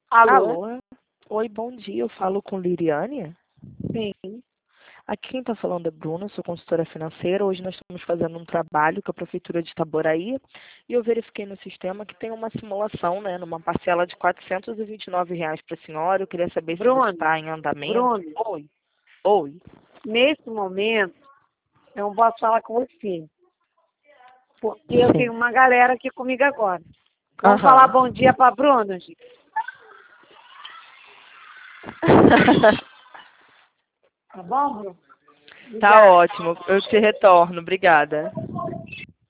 Alô? Alô? Oi, bom dia. Eu falo com Liriane. Sim. Aqui quem está falando é Bruna, sou consultora financeira. Hoje nós estamos fazendo um trabalho com a Prefeitura de Itaboraí e eu verifiquei no sistema que tem uma simulação, né, numa parcela de R$ 429 para a senhora. Eu queria saber se você Bruna, está em andamento. Bruna, Oi. Oi. nesse momento, eu não posso falar com você, porque eu Sim. tenho uma galera aqui comigo agora. Vamos falar Aham. bom dia para Bruna, gente? Tá bom, Bruna? Tá Obrigada. ótimo. Eu te retorno. Obrigada.